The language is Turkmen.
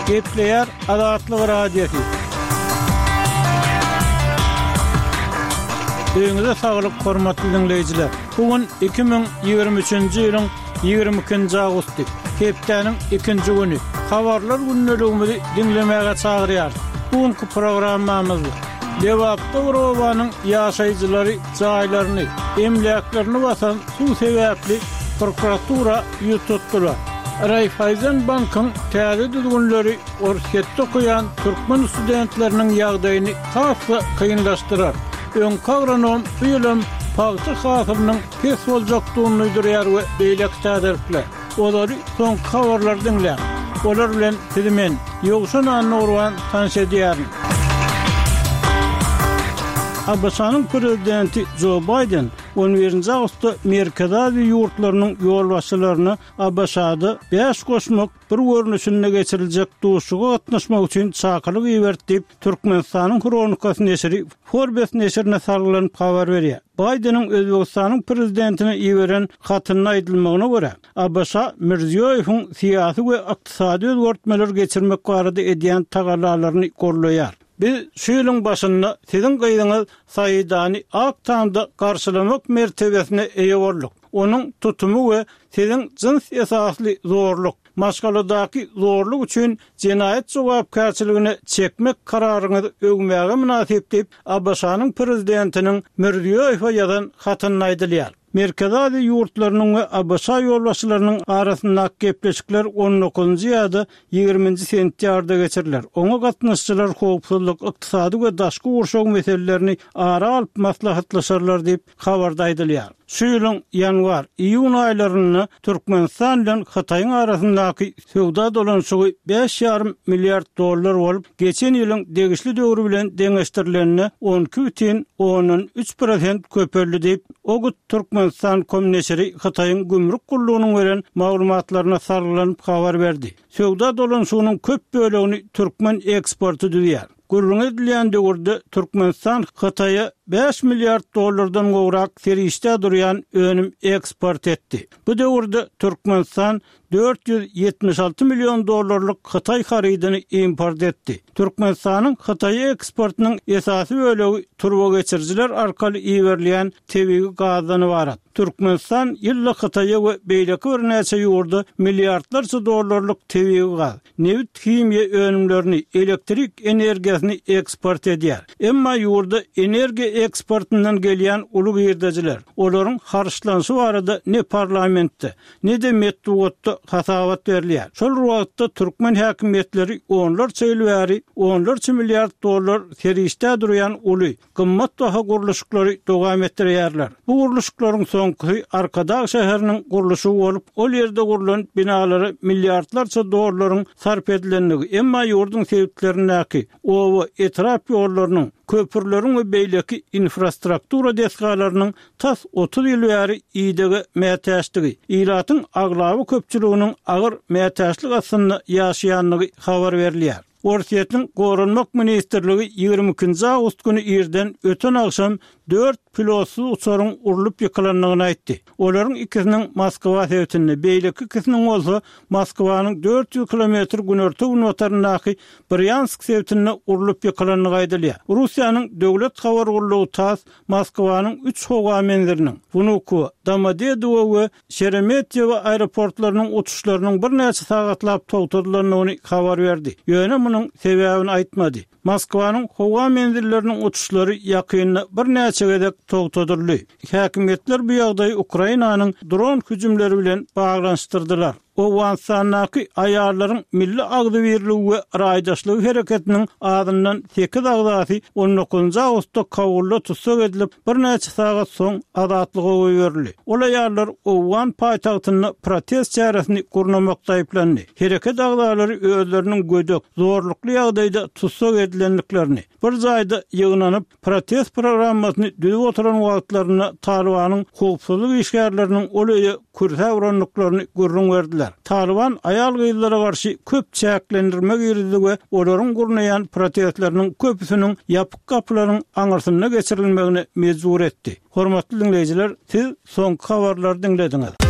Gepleyer Azatlyk Radiosu. Öňüňizde saglyk, hormatly dinleyijiler. Bugün 2023-nji ýylyň 22-nji awgusty. Hepdeniň 2-nji güni. Habarlar günneligimizi dinlemäge çagyrýar. Bugünkü programmamyzda Lewapda Urowanyň ýaşaýjylary jaýlaryny, emleklerini basan suw sebäpli prokuratura ýututdylar. Raiffeisen Bankyň täze düzgünleri orketde okuyan türkmen studentleriniň ýagdaýyny hasy kynlaşdyrar. Öňkü agronom Ýylym Pagty Hasypynyň kes boljakdygyny öýdürýär we beýlek täderler. Olary soň habarlar dinleýär. Olar bilen sizimen Ýogşan Anurwan tanış edýär. Abbasanyň prezidenti Joe Biden 11-nji awgustda Merkezäzi ýurtlarynyň ýolbaşçylaryny Abbasada 5 goşmak bir görnüşine geçiriljek duşuga gatnaşmak üçin çakylyk iýerdi. Türkmenistanyň kronikasy neşri Forbes neşrine sarılan habar berýär. Bidenin Özbekistanyň prezidentine iýeren hatyny aýdylmagyna görä, Abbasa Mirziýowyň syýasy we ykdysady özgertmeler geçirmek barada edýän tagalalaryny gorlaýar. Biz şu ýylyň başynda siziň gyýdyňyz Saýydany aktamda garşylamak mertebesine eýe bolduk. Onuň tutumy we siziň jins esasly zorluk, maşgaladaky zorluk üçin jenaýet jogapkärçiligine çekmek kararyňyzy öňmäge münasip diýip Abbasanyň prezidentiniň Mirziýowyna ýazan hatyny aýdylýar. Merkezäzi ýurtlarynyň we Abbasa ýolbaşçylarynyň arasyndaky gepleşikler 19-njy ýa-da 20-nji sentýarda geçiriler. Oňa gatnaşçylar howpsuzlyk, ykdysady we daşky urşak meselelerini ara alyp maslahatlaşarlar diýip habarda aýdylýar. Şu ýylyň ýanwar-iýun aýlaryny Türkmenistan bilen Hataýyň arasyndaky söwda dolanşygy 5,5 milliard dollar bolup, geçen ýylyň degişli döwrü bilen deňeşdirilenine 12,3% köpeldi diýip o Türkmenistan komneşeri Hataýyň gümrük gullugynyň beren maglumatlaryna sarylanyp habar berdi. Söwda dolanşygynyň köp bölegini türkmen eksporty düzýär. Gurrun edilýän döwürde Türkmenistan Hataýa 5 milliard dollardan gowrak serişde durýan önüm eksport etdi. Bu döwürde Türkmenistan 476 milyon dollarlyk Hataý haridyny import etdi. Türkmenistanyň Hataýa eksportynyň esasy bölegi turbo geçirjiler arkaly iýerilýän tebigi gazdan ibarat. Türkmenistan ýyllyk Hataýa we beýleki bir näçe ýurda milliardlarça dollarlyk tebigi gaz, newit kimya önümlerini, elektrik energiýasyny eksport edýär. Emma ýurda energiýa eksportyndan gelýän uly girdijiler, olaryň harçlanşy barada ne parlamentde, ne de metbuatda hasabat berilýär. Şol wagtda türkmen häkimetleri onlarça ýyl bäri 10 milliard dollar serişde durýan uly, gymmat baha guruluşlary dowam etdirýärler. Bu guruluşlaryň soňky Arkadag şäheriniň guruluşy bolup, ol ýerde gurulan binalary milliardlarça dollaryň sarp edilenligi, emma ýurdun sebäplerindäki owa etrap ýollarynyň, köpürleriň we beýleki infrastruktura deskalarynyň tas 30 ýyl bäri iýdigi mätäçligi, ýylatyň aglawy köpçüliginiň agyr mätäçlik asyny ýaşaýanlygy habar berilýär. Orsiýetiň Gorunmak Ministrligi 22-nji awgust güni ýerden öten akşam 4 pilotsuz uçaryň urulup ýykylanlygyny aýtdy. Olaryň ikisiniň Moskwa sebätini, beýleki ikisiniň bolsa Moskwanyň 400 kilometr günörtü watarynaky Bryansk sebätini urulup ýykylanlygy aýdylýar. Russiýanyň döwlet habar gurulugy TASS Moskwanyň 3 howa menleriniň Vnukovo, Domodedowo we Sheremetyevo aeroportlarynyň uçuşlarynyň bir näçe sagatlap togtadylanlygyny habar berdi. Ýöne munyň sebäbini aýtmady. Moskwanyň howa menlerleriniň uçuşlary ýakynda bir näçe gedek togtadyldy. Häkimetler bu ýagdaýy Ukrainanyň dron hüjümleri bilen baglanşdyrdylar. Owganstanyň aýarlaryň milli agdy beriligi we raýdaşlyk hereketiniň adyndan 8 agdasy 19-njy awgustda Kawulda tutsak edilip bir näçe sagat soň azatlyga goýurildi. Ol aýarlar Owgan paýtagtyny protest çäresini gurnamakda aýplandy. Hereket agdalary özleriniň gödek, zorlukly ýagdaýda tutsak edilenliklerini, bir jaýda ýygnanyp protest programmasyny düzüp oturan wagtlaryna Talibanyň howpsuzlyk işgärleriniň olaýa kürse uranlyklaryny gurrun berdiler. Taliban ayal gyýylara garşy köp çäklendirme girdi we olaryň gurnaýan protestleriniň köpüsiniň ýapyk kapylaryň aňyrsyna geçirilmegine mejbur etdi. Hormatly dinleýijiler, siz soňky habarlary dinlediňiz.